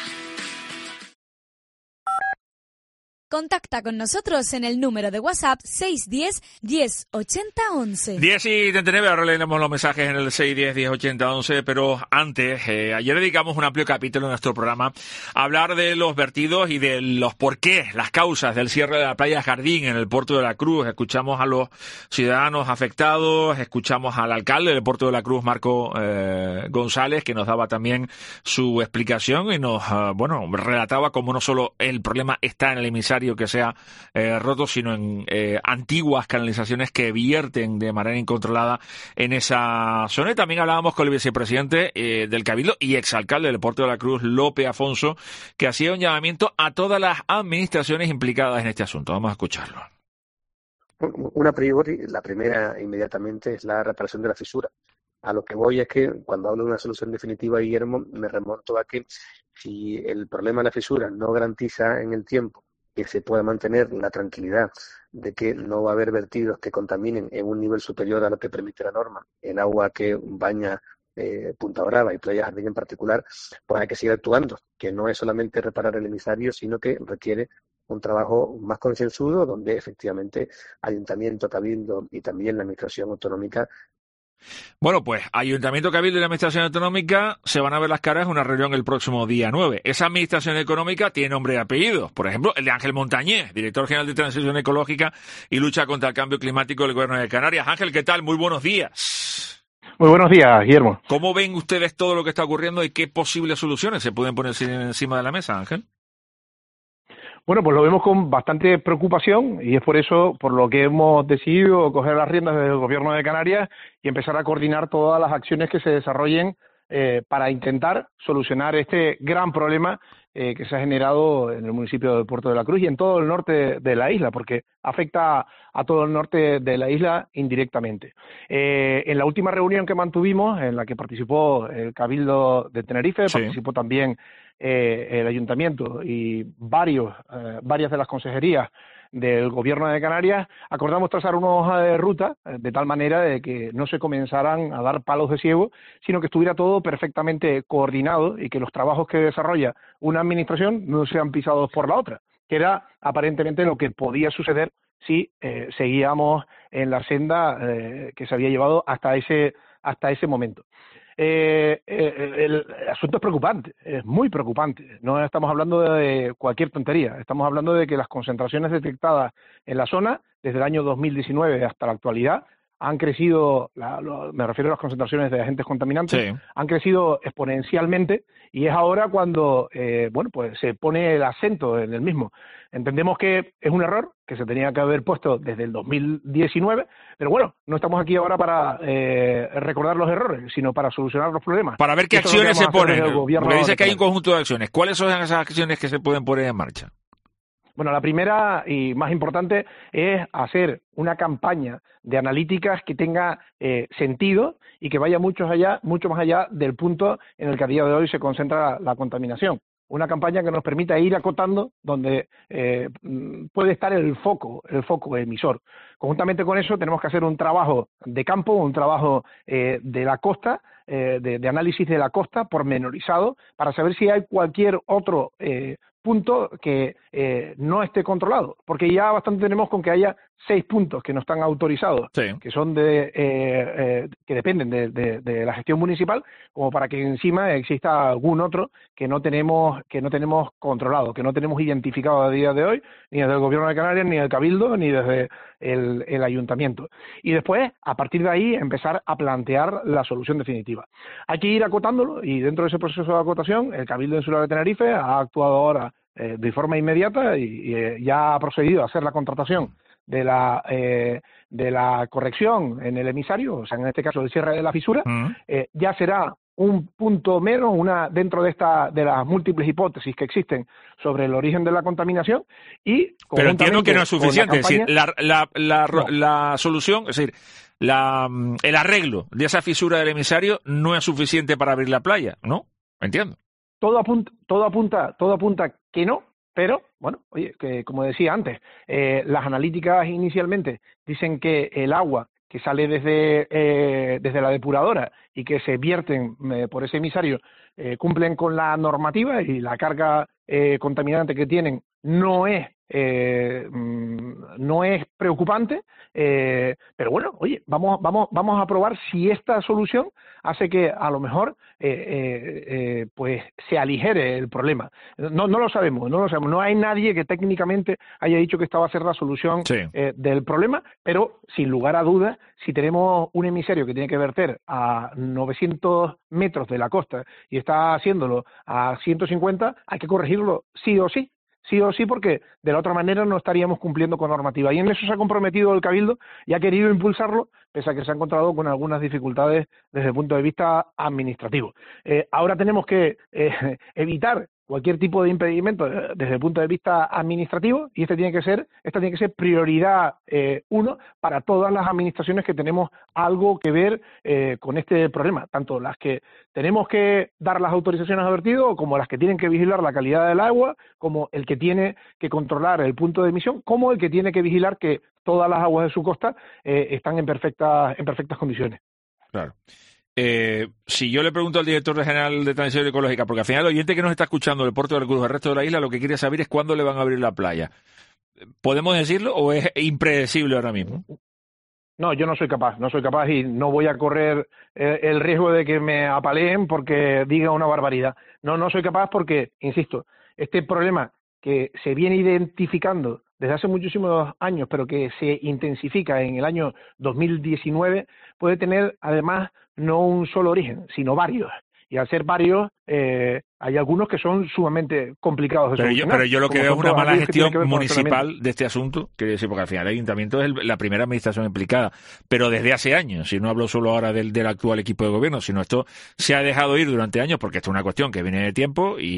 Contacta con nosotros en el número de WhatsApp seis uno cero, diez, ochenta, once. diez y treinta y nueve, ahora leemos los mensajes en el seis uno cero, diez, ochenta, once, pero antes, eh, ayer dedicamos un amplio capítulo en nuestro programa a hablar de los vertidos y de los porqués, las causas del cierre de la playa Jardín en el puerto de la Cruz. Escuchamos a los ciudadanos afectados, escuchamos al alcalde del puerto de la Cruz, Marco eh, González, que nos daba también su explicación y nos, uh, bueno, relataba cómo no solo el problema está en el emisario que sea eh, roto, sino en eh, antiguas canalizaciones que vierten de manera incontrolada en esa zona. Y también hablábamos con el vicepresidente eh, del Cabildo y exalcalde del Puerto de la Cruz, Lope Afonso, que hacía un llamamiento a todas las administraciones implicadas en este asunto. Vamos a escucharlo. Una priori, la primera inmediatamente es la reparación de la fisura. A lo que voy es que cuando hablo de una solución definitiva, Guillermo, me remonto a que si el problema de la fisura no garantiza en el tiempo que se pueda mantener la tranquilidad de que no va a haber vertidos que contaminen en un nivel superior a lo que permite la norma, el agua que baña eh, Punta Brava y Playa Jardín en particular, pues hay que seguir actuando, que no es solamente reparar el emisario, sino que requiere un trabajo más concienzudo, donde efectivamente Ayuntamiento, Cabildo y también la Administración Autonómica Bueno, pues Ayuntamiento, Cabildo y la Administración Autonómica se van a ver las caras en una reunión el próximo día nueve. Esa Administración Económica tiene nombre y apellidos. Por ejemplo, el de Ángel Montañés, Director General de Transición Ecológica y Lucha contra el Cambio Climático del Gobierno de Canarias. Ángel, ¿qué tal? Muy buenos días. Muy buenos días, Guillermo. ¿Cómo ven ustedes todo lo que está ocurriendo y qué posibles soluciones se pueden poner encima de la mesa, Ángel? Bueno, pues lo vemos con bastante preocupación y es por eso por lo que hemos decidido coger las riendas del Gobierno de Canarias y empezar a coordinar todas las acciones que se desarrollen eh, para intentar solucionar este gran problema eh, que se ha generado en el municipio de Puerto de la Cruz y en todo el norte de la isla, porque afecta a todo el norte de la isla indirectamente. Eh, en la última reunión que mantuvimos, en la que participó el Cabildo de Tenerife, sí. participó también Eh, el Ayuntamiento y varios, eh, varias de las consejerías del Gobierno de Canarias, acordamos trazar una hoja de ruta eh, de tal manera de que no se comenzaran a dar palos de ciego, sino que estuviera todo perfectamente coordinado y que los trabajos que desarrolla una administración no sean pisados por la otra, que era aparentemente lo que podía suceder si eh, seguíamos en la senda eh, que se había llevado hasta ese, hasta ese momento. Eh, eh, el asunto es preocupante, es muy preocupante. No estamos hablando de cualquier tontería, estamos hablando de que las concentraciones detectadas en la zona desde el año dos mil diecinueve hasta la actualidad han crecido, la, lo, me refiero a las concentraciones de agentes contaminantes, sí. han crecido exponencialmente y es ahora cuando eh, bueno, pues se pone el acento en el mismo. Entendemos que es un error que se tenía que haber puesto desde el dos mil diecinueve, pero bueno, no estamos aquí ahora para eh, recordar los errores, sino para solucionar los problemas. Para ver qué acciones se ponen. Porque dice que hay un conjunto de acciones. ¿Cuáles son esas acciones que se pueden poner en marcha? Bueno, la primera y más importante es hacer una campaña de analíticas que tenga eh, sentido y que vaya mucho allá, mucho más allá del punto en el que a día de hoy se concentra la contaminación. Una campaña que nos permita ir acotando donde eh, puede estar el foco, el foco emisor. Conjuntamente con eso tenemos que hacer un trabajo de campo, un trabajo eh, de la costa, eh, de, de análisis de la costa pormenorizado, para saber si hay cualquier otro eh, punto que eh, no esté controlado, porque ya bastante tenemos con que haya seis puntos que no están autorizados, sí. que son de eh, eh, que dependen de, de, de la gestión municipal, como para que encima exista algún otro que no tenemos que no tenemos controlado, que no tenemos identificado a día de hoy, ni desde el Gobierno de Canarias, ni del Cabildo, ni desde el, el Ayuntamiento. Y después, a partir de ahí, empezar a plantear la solución definitiva. Hay que ir acotándolo y dentro de ese proceso de acotación, el Cabildo Insular de Tenerife ha actuado ahora eh, de forma inmediata y, y eh, ya ha procedido a hacer la contratación de la eh, de la corrección en el emisario, o sea, en este caso el cierre de la fisura, uh-huh. eh, ya será un punto menos una dentro de esta de las múltiples hipótesis que existen sobre el origen de la contaminación y pero entiendo que no es suficiente, es decir, la la la, no. la solución, es decir, la el arreglo de esa fisura del emisario no es suficiente para abrir la playa, ¿no? Entiendo. Todo apunta, todo apunta, todo apunta que no. Pero, bueno, oye, que como decía antes, eh, las analíticas inicialmente dicen que el agua que sale desde eh, desde la depuradora y que se vierten eh, por ese emisario eh, cumplen con la normativa y la carga eh, contaminante que tienen no es eh, no es preocupante, eh, pero bueno, oye, vamos vamos vamos a probar si esta solución hace que a lo mejor eh, eh, eh, pues se aligere el problema. No no lo sabemos, no lo sabemos. No hay nadie que técnicamente haya dicho que esta va a ser la solución sí. eh, del problema, pero sin lugar a dudas, si tenemos un emisario que tiene que verter a novecientos metros de la costa y está haciéndolo a ciento cincuenta, hay que corregirlo sí o sí. Sí o sí, porque de la otra manera no estaríamos cumpliendo con normativa. Y en eso se ha comprometido el Cabildo y ha querido impulsarlo, pese a que se ha encontrado con algunas dificultades desde el punto de vista administrativo. Eh, ahora tenemos que eh, evitar cualquier tipo de impedimento desde el punto de vista administrativo y este tiene que ser, esta tiene que ser prioridad eh, uno para todas las administraciones que tenemos algo que ver eh, con este problema, tanto las que tenemos que dar las autorizaciones a vertido como las que tienen que vigilar la calidad del agua, como el que tiene que controlar el punto de emisión, como el que tiene que vigilar que todas las aguas de su costa eh, están en perfectas en perfectas condiciones. Claro. Eh, si yo le pregunto al director general de Transición Ecológica, porque al final el oyente que nos está escuchando del Puerto de la Cruz, el resto de la isla, lo que quiere saber es cuándo le van a abrir la playa. ¿Podemos decirlo o es impredecible ahora mismo? No, yo no soy capaz, no soy capaz y no voy a correr eh, el riesgo de que me apaleen porque diga una barbaridad. No, no soy capaz porque, insisto, este problema que se viene identificando desde hace muchísimos años, pero que se intensifica en el año dos mil diecinueve, puede tener además no un solo origen, sino varios. Y al ser varios, eh, hay algunos que son sumamente complicados de pero solucionar. Yo, pero yo lo que veo es una mala gestión municipal de este asunto, quiero decir, porque al final el ayuntamiento es el, la primera administración implicada, pero desde hace años, y no hablo solo ahora del, del actual equipo de gobierno, sino esto se ha dejado ir durante años, porque esto es una cuestión que viene de tiempo, y,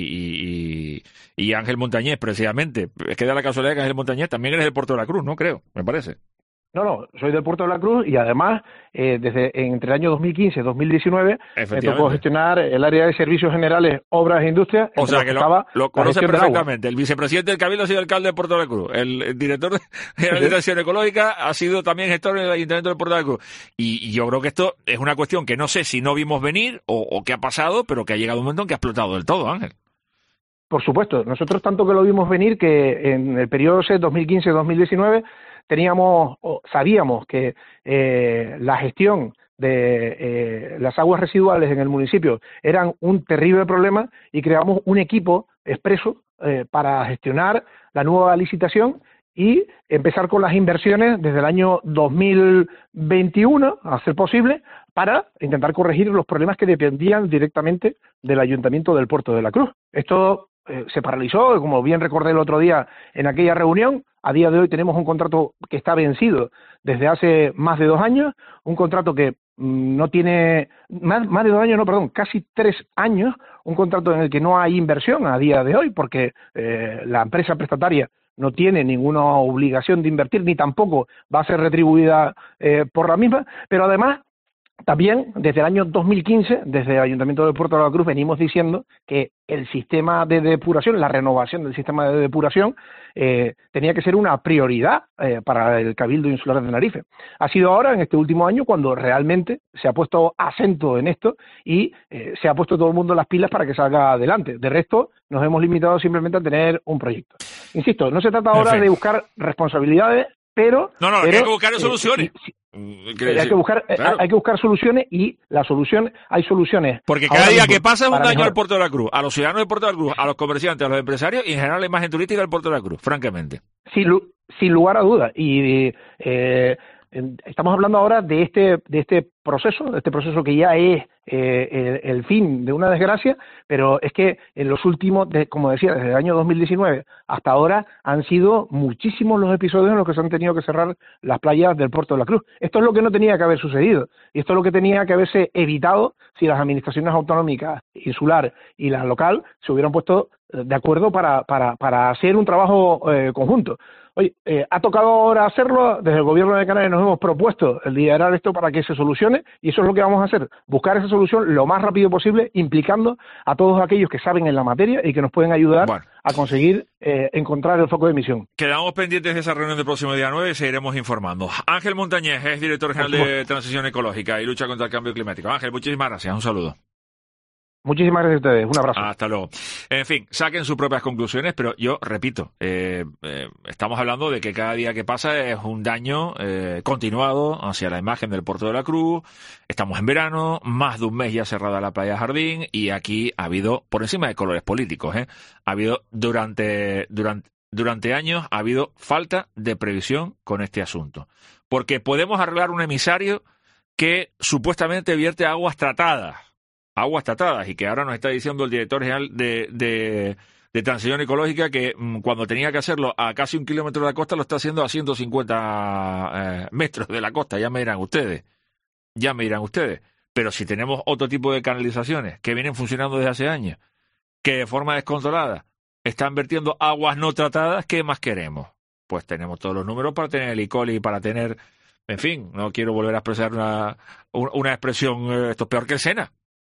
y, y, y Ángel Montañés, precisamente, es que da la casualidad que Ángel Montañés también eres del Puerto de la Cruz, ¿no? Creo, me parece. No, no, soy del Puerto de la Cruz y además, eh, desde entre el año dos mil quince y dos mil diecinueve, me tocó gestionar el área de servicios generales, obras e industrias. O sea que lo, lo conoce perfectamente. El vicepresidente del Cabildo ha sido alcalde de Puerto de la Cruz. El, el director de la Administración Ecológica ha sido también gestor en el Ayuntamiento de Puerto de la Cruz. Y, y yo creo que esto es una cuestión que no sé si no vimos venir o, o qué ha pasado, pero que ha llegado un momento en que ha explotado del todo, Ángel. Por supuesto. Nosotros tanto que lo vimos venir que en el periodo dos mil quince a dos mil diecinueve teníamos, o sabíamos que eh, la gestión de eh, las aguas residuales en el municipio eran un terrible problema y creamos un equipo expreso eh, para gestionar la nueva licitación y empezar con las inversiones desde el año dos mil veintiuno, a ser posible, para intentar corregir los problemas que dependían directamente del Ayuntamiento del Puerto de la Cruz. Esto eh, se paralizó, como bien recordé el otro día en aquella reunión. A día de hoy tenemos un contrato que está vencido desde hace más de dos años, un contrato que mmm, no tiene, más, más de dos años, no, perdón, casi tres años, un contrato en el que no hay inversión a día de hoy, porque eh, la empresa prestataria no tiene ninguna obligación de invertir, ni tampoco va a ser retribuida eh, por la misma, pero además, también, desde el año dos mil quince, desde el Ayuntamiento de Puerto de la Cruz, venimos diciendo que el sistema de depuración, la renovación del sistema de depuración, eh, tenía que ser una prioridad eh, para el Cabildo Insular de Tenerife. Ha sido ahora, en este último año, cuando realmente se ha puesto acento en esto y eh, se ha puesto todo el mundo las pilas para que salga adelante. De resto, nos hemos limitado simplemente a tener un proyecto. Insisto, no se trata ahora Perfecto. de buscar responsabilidades, pero... No, no, pero, hay que buscar soluciones. Eh, si, Hay que buscar claro. hay que buscar soluciones y la solución hay soluciones porque cada día que pasa es un daño mejorar. Al Puerto de la Cruz, a los ciudadanos del Puerto de la Cruz, a los comerciantes, a los empresarios y en general la imagen turística del Puerto de la Cruz, francamente. Sin, sin lugar a dudas y eh, estamos hablando ahora de este de este proceso, de este proceso que ya es eh, el, el fin de una desgracia, pero es que en los últimos, de, como decía, desde el año dos mil diecinueve hasta ahora han sido muchísimos los episodios en los que se han tenido que cerrar las playas del Puerto de la Cruz. Esto es lo que no tenía que haber sucedido y esto es lo que tenía que haberse evitado si las administraciones autonómicas, insular y la local se hubieran puesto de acuerdo para para para hacer un trabajo eh, conjunto. Oye, eh, ha tocado ahora hacerlo, desde el Gobierno de Canarias nos hemos propuesto el liderar esto para que se solucione y eso es lo que vamos a hacer, buscar esa solución lo más rápido posible, implicando a todos aquellos que saben en la materia y que nos pueden ayudar bueno. a conseguir eh, encontrar el foco de emisión. Quedamos pendientes de esa reunión del próximo día nueve y seguiremos informando. Ángel Montañés es director general de Transición Ecológica y Lucha contra el Cambio Climático. Ángel, muchísimas gracias, un saludo. Muchísimas gracias a ustedes, un abrazo. Hasta luego. En fin, saquen sus propias conclusiones, pero yo repito, eh, eh, estamos hablando de que cada día que pasa es un daño eh, continuado hacia la imagen del Puerto de la Cruz. Estamos en verano, más de un mes ya cerrada la playa Jardín y aquí ha habido, por encima de colores políticos, eh, ha habido durante, durante, durante años ha habido falta de previsión con este asunto. Porque podemos arreglar un emisario que supuestamente vierte aguas tratadas. aguas tratadas y que ahora nos está diciendo el director general de, de, de Transición Ecológica que mmm, cuando tenía que hacerlo a casi un kilómetro de la costa lo está haciendo a ciento cincuenta eh, metros de la costa, ya me dirán ustedes, ya me dirán ustedes, pero si tenemos otro tipo de canalizaciones que vienen funcionando desde hace años, que de forma descontrolada están vertiendo aguas no tratadas, ¿qué más queremos? Pues tenemos todos los números para tener el E. coli, para tener, en fin, no quiero volver a expresar una, una expresión, eh, esto es peor que el Sena.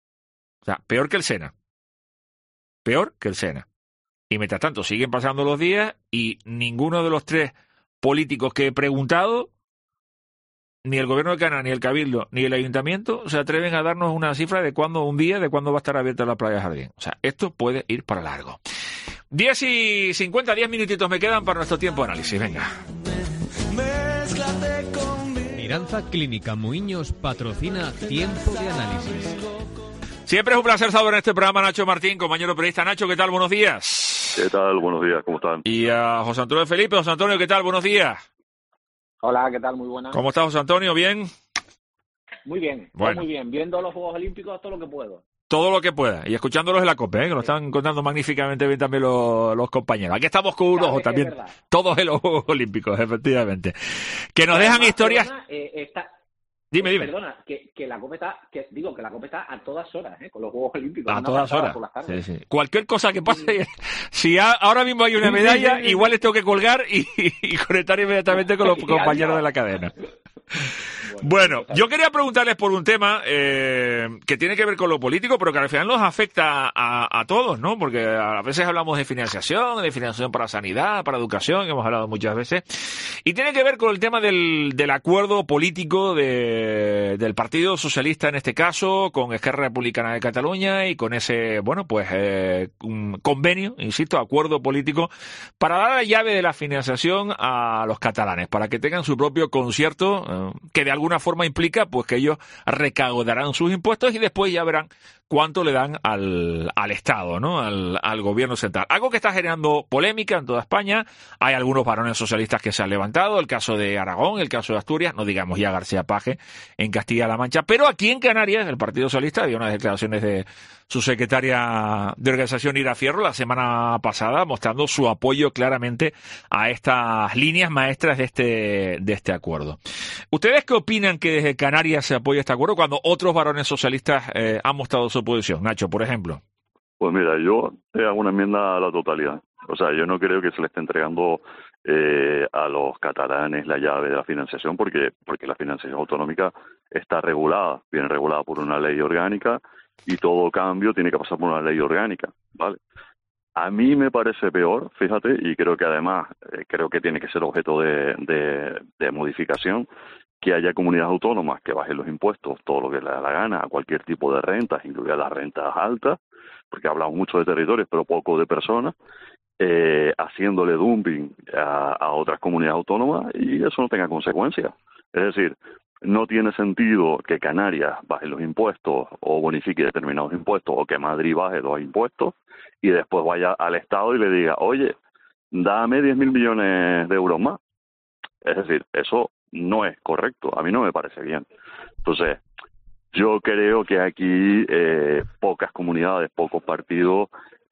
O sea, peor que el Sena. Peor que el Sena. Y mientras tanto, siguen pasando los días y ninguno de los tres políticos que he preguntado, ni el Gobierno de Canarias, ni el Cabildo, ni el Ayuntamiento, se atreven a darnos una cifra de cuándo, un día, de cuándo va a estar abierta la playa Jardín. O sea, esto puede ir para largo. diez y cincuenta, diez minutitos me quedan para nuestro tiempo de análisis. Venga. Alianza Clínica Muiños patrocina Tiempo de Análisis. Siempre es un placer saludar en este programa Nacho Martín, compañero periodista. Nacho, ¿qué tal? Buenos días. ¿Qué tal? Buenos días, ¿cómo están? Y a José Antonio Felipe. José Antonio, ¿qué tal? Buenos días. Hola, ¿qué tal? Muy buenas. ¿Cómo está José Antonio? ¿Bien? Muy bien, bueno. muy bien. Viendo los Juegos Olímpicos todo lo que puedo. Todo lo que pueda. Y escuchándolos en la COPE, ¿eh? Que lo están contando magníficamente bien también los, los compañeros. Aquí estamos con un ojo también. Todos en los Juegos Olímpicos, efectivamente. Que nos dejan además, historias... Perdona, eh, está... Dime, dime. Perdona, que, que la COPE está... Que, digo, que la COPE está a todas horas, ¿eh? Con los Juegos Olímpicos. A una todas horas. Por las tardes. Sí, sí. Cualquier cosa que pase... Si ha, ahora mismo hay una medalla, igual les tengo que colgar y, y conectar inmediatamente con los compañeros de la cadena. Bueno, yo quería preguntarles por un tema eh, que tiene que ver con lo político, pero que al final nos afecta a, a todos, ¿no? Porque a veces hablamos de financiación, de financiación para sanidad, para educación, que hemos hablado muchas veces, y tiene que ver con el tema del, del acuerdo político de, del Partido Socialista en este caso, con Esquerra Republicana de Cataluña y con ese, bueno, pues eh, un convenio, insisto, acuerdo político para dar la llave de la financiación a los catalanes, para que tengan su propio concierto, eh, que de alguna forma implica pues que ellos recaudarán sus impuestos y después ya verán cuánto le dan al, al Estado, ¿no? Al, al gobierno central. Algo que está generando polémica en toda España. Hay algunos varones socialistas que se han levantado, el caso de Aragón, el caso de Asturias, no digamos ya García Paje en Castilla-La Mancha, pero aquí en Canarias el Partido Socialista había unas declaraciones de su secretaria de organización Ira Fierro la semana pasada mostrando su apoyo claramente a estas líneas maestras de este de este acuerdo. ¿Ustedes qué opinan que desde Canarias se apoya este acuerdo cuando otros varones socialistas eh, han mostrado su oposición? Nacho, por ejemplo. Pues mira, yo hago una enmienda a la totalidad. O sea, yo no creo que se le esté entregando eh, a los catalanes la llave de la financiación porque porque la financiación autonómica está regulada, viene regulada por una ley orgánica y todo cambio tiene que pasar por una ley orgánica, ¿vale? A mí me parece peor, fíjate, y creo que además eh, creo que tiene que ser objeto de, de, de modificación, que haya comunidades autónomas que bajen los impuestos, todo lo que les da la gana, a cualquier tipo de rentas, incluidas las rentas altas, porque hablamos mucho de territorios, pero poco de personas, eh, haciéndole dumping a, a otras comunidades autónomas y eso no tenga consecuencias. Es decir, no tiene sentido que Canarias baje los impuestos o bonifique determinados impuestos o que Madrid baje los impuestos y después vaya al Estado y le diga, oye, dame diez mil millones de euros más. Es decir, eso no es correcto, a mí no me parece bien. Entonces, yo creo que aquí eh, pocas comunidades, pocos partidos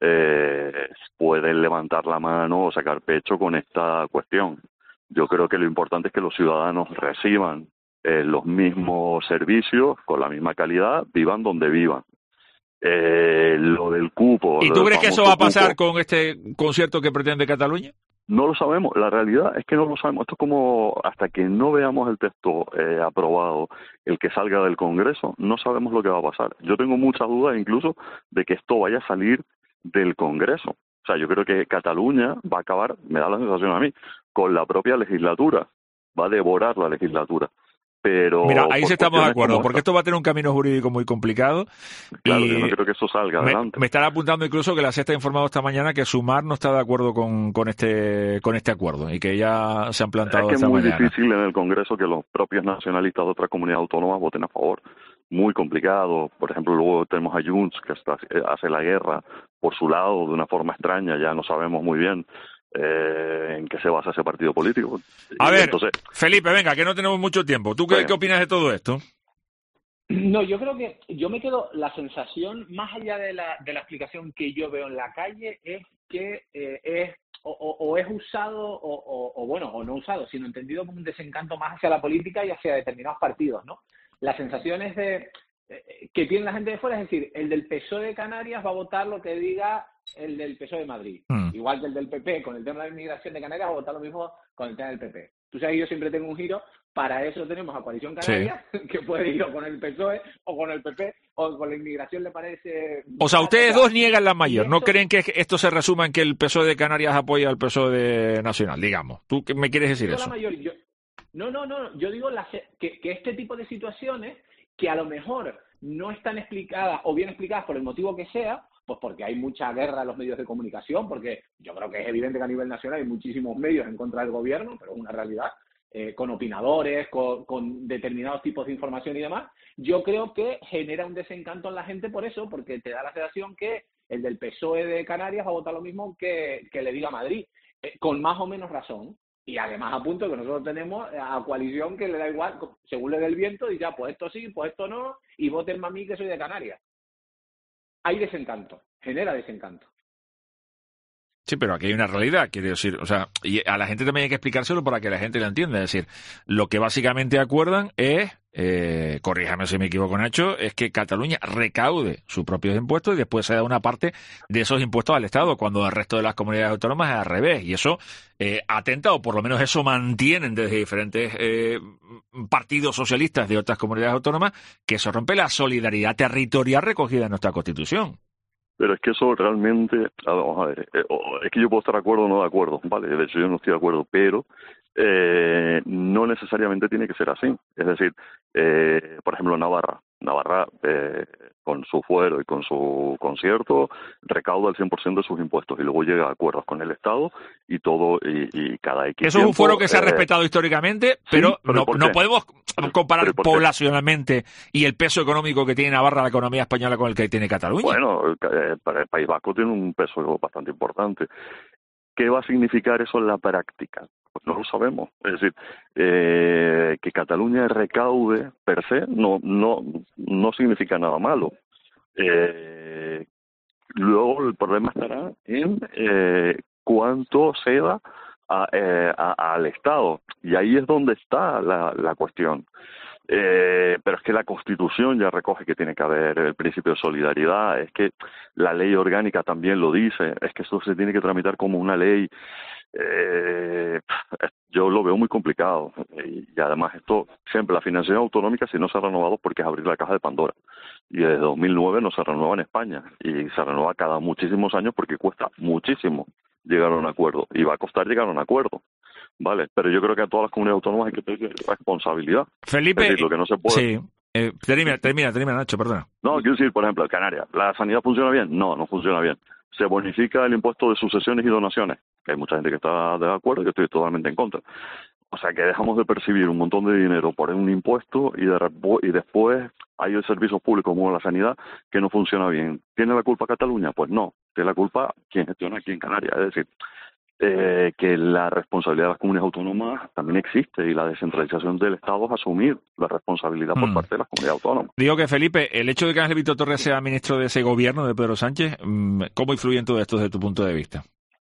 eh, pueden levantar la mano o sacar pecho con esta cuestión. Yo creo que lo importante es que los ciudadanos reciban eh, los mismos servicios con la misma calidad, vivan donde vivan. Eh, lo del cupo... ¿Y tú crees que eso va a pasar cupo, con este concierto que pretende Cataluña? No lo sabemos, la realidad es que no lo sabemos. Esto es como hasta que no veamos el texto eh, aprobado, el que salga del Congreso, no sabemos lo que va a pasar. Yo tengo muchas dudas incluso de que esto vaya a salir del Congreso. O sea, yo creo que Cataluña va a acabar, me da la sensación a mí, con la propia legislatura, va a devorar la legislatura. Pero mira, ahí sí estamos de acuerdo, porque esto va a tener un camino jurídico muy complicado. Claro, y yo no creo que eso salga me, adelante. Me están apuntando incluso que la Sexta ha informado esta mañana que Sumar no está de acuerdo con, con este con este acuerdo y que ya se han plantado. Es que esta es muy mañana. difícil en el Congreso que los propios nacionalistas de otras comunidades autónomas voten a favor. Muy complicado. Por ejemplo, luego tenemos a Junts, que está, hace la guerra por su lado de una forma extraña, ya no sabemos muy bien Eh, en qué se basa ese partido político. A y ver, entonces, Felipe, venga, que no tenemos mucho tiempo. ¿Tú qué, qué opinas de todo esto? No, yo creo que yo me quedo, la sensación, más allá de la, de la explicación que yo veo en la calle, es que eh, es o, o, o es usado, o, o, o bueno, o no usado, sino entendido como un desencanto más hacia la política y hacia determinados partidos, ¿no? La sensación es de eh, que tiene la gente de fuera, es decir, el del P S O E de Canarias va a votar lo que diga el del P S O E de Madrid. Mm. Igual que el del P P con el tema de la inmigración de Canarias va a votar lo mismo con el tema del P P. Tú sabes que yo siempre tengo un giro, para eso tenemos a Coalición Canaria, sí, que puede ir o con el P S O E o con el P P, o con la inmigración le parece... O sea, ustedes dos niegan la mayor, ¿no creen que esto se resuma en que el P S O E de Canarias apoya al P S O E de Nacional, digamos? ¿Tú qué me quieres decir eso? La mayor, yo, no, no, no, yo digo la, que, que este tipo de situaciones, que a lo mejor no están explicadas o bien explicadas por el motivo que sea, pues porque hay mucha guerra en los medios de comunicación, porque yo creo que es evidente que a nivel nacional hay muchísimos medios en contra del gobierno, pero es una realidad. eh, con opinadores, con, con determinados tipos de información y demás, yo creo que genera un desencanto en la gente por eso, porque te da la sensación que el del P S O E de Canarias va a votar lo mismo que, que le diga Madrid, eh, con más o menos razón. Y además apunto que nosotros tenemos a coalición que le da igual, según le dé el viento, y ya, pues esto sí, pues esto no, y voten a mí que soy de Canarias. Hay desencanto, genera desencanto. Sí, pero aquí hay una realidad, quiero decir, o sea, y a la gente también hay que explicárselo para que la gente lo entienda. Es decir, lo que básicamente acuerdan es, eh, corríjame si me equivoco, Nacho, es que Cataluña recaude sus propios impuestos y después se da una parte de esos impuestos al Estado, cuando el resto de las comunidades autónomas es al revés. Y eso eh, atenta, o por lo menos eso mantienen desde diferentes eh, partidos socialistas de otras comunidades autónomas, que eso rompe la solidaridad territorial recogida en nuestra Constitución. Pero es que eso realmente, vamos a ver, es que yo puedo estar de acuerdo o no de acuerdo, ¿vale? De hecho yo no estoy de acuerdo, pero eh, no necesariamente tiene que ser así. Es decir, eh, por ejemplo, Navarra, Navarra eh, con su fuero y con su concierto recauda el cien por ciento de sus impuestos y luego llega a acuerdos con el Estado y todo, y, y cada X Eso es un tiempo, fuero que se ha eh, respetado históricamente, pero, sí, pero no, ¿por no qué? podemos comparar ¿Pero por qué? poblacionalmente y el peso económico que tiene Navarra, la economía española, con el que tiene Cataluña. Bueno, eh, para el País Vasco tiene un peso bastante importante. ¿Qué va a significar eso en la práctica? Pues no lo sabemos. Es decir, eh, que Cataluña recaude per se no no no significa nada malo. Eh, luego el problema estará en eh, cuánto se da a, eh, a, al Estado. Y ahí es donde está la, la cuestión. Eh, pero es que la Constitución ya recoge que tiene que haber el principio de solidaridad, es que la ley orgánica también lo dice, es que esto se tiene que tramitar como una ley. Eh, yo lo veo muy complicado y, y además esto siempre la financiación autonómica, si no se ha renovado, porque es abrir la caja de Pandora, y desde dos mil nueve no se renueva en España y se renueva cada muchísimos años porque cuesta muchísimo llegar a un acuerdo y va a costar llegar a un acuerdo. Vale, pero yo creo que a todas las comunidades autónomas hay que tener responsabilidad. Felipe, es decir, lo que no se puede... sí, eh, termina, termina, termina, Nacho, perdona. No, quiero decir, por ejemplo, en Canarias, ¿la sanidad funciona bien? No, no funciona bien. ¿Se bonifica el impuesto de sucesiones y donaciones? Que hay mucha gente que está de acuerdo y yo estoy totalmente en contra. O sea, que dejamos de percibir un montón de dinero por un impuesto y, de, y después hay servicios públicos como la sanidad que no funciona bien. ¿Tiene la culpa Cataluña? Pues no, tiene la culpa quien gestiona aquí en Canarias. Es decir, Eh, que la responsabilidad de las comunidades autónomas también existe y la descentralización del Estado es asumir la responsabilidad por Mm. parte de las comunidades autónomas. Digo que, Felipe, el hecho de que Ángel Víctor Torres sea ministro de ese gobierno de Pedro Sánchez, ¿cómo influye en todo esto desde tu punto de vista?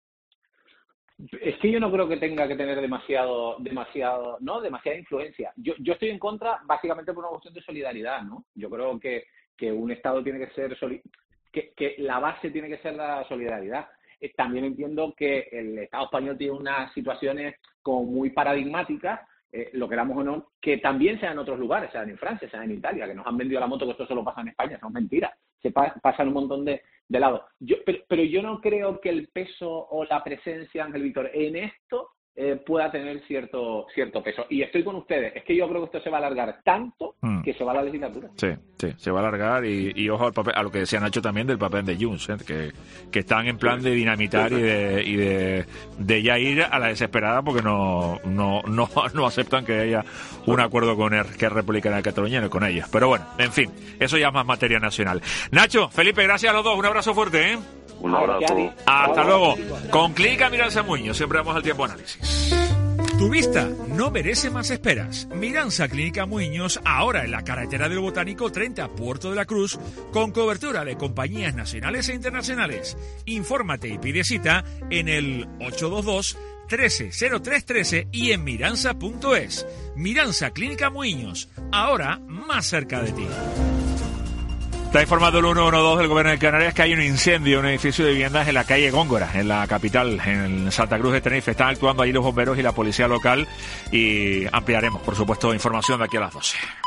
Es que yo no creo que tenga que tener demasiado, demasiado, no, demasiada influencia. Yo, yo estoy en contra básicamente por una cuestión de solidaridad, ¿no? Yo creo que, que un Estado tiene que ser, soli- que, que la base tiene que ser la solidaridad. Eh, También entiendo que el Estado español tiene unas situaciones como muy paradigmáticas, eh, lo queramos o no, que también sean en otros lugares, sean en Francia, sean en Italia, que nos han vendido la moto que esto solo pasa en España, son mentiras, se pa- pasan un montón de, de lados. Yo, pero, pero yo no creo que el peso o la presencia de Ángel Víctor en esto eh, pueda tener cierto cierto peso. Y estoy con ustedes, es que yo creo que esto se va a alargar tanto Mm. que se va a la legislatura. Sí, sí, se va a alargar y, y ojo al papel, a lo que decía Nacho también del papel de Junts, ¿eh? que, que están en plan de dinamitar y de y de, de ya ir a la desesperada porque no no no, no aceptan que haya un acuerdo con el que es Republicana de Cataluña ni con ellos. Pero bueno, en fin, eso ya es más materia nacional. Nacho, Felipe, gracias a los dos, un abrazo fuerte, ¿eh? Un abrazo. Hasta luego. Con Clínica Miranza Muñoz, siempre vamos al tiempo análisis. Tu vista no merece más esperas. Miranza Clínica Muñoz, ahora en la carretera del Botánico treinta, Puerto de la Cruz, con cobertura de compañías nacionales e internacionales. Infórmate y pide cita en el ocho dos dos, trece cero tres trece y en miranza punto es. Miranza Clínica Muñoz, ahora más cerca de ti. Está informado el ciento doce del Gobierno de Canarias que hay un incendio en un edificio de viviendas en la calle Góngora, en la capital, en Santa Cruz de Tenerife. Están actuando allí los bomberos y la policía local y ampliaremos, por supuesto, información de aquí a las doce.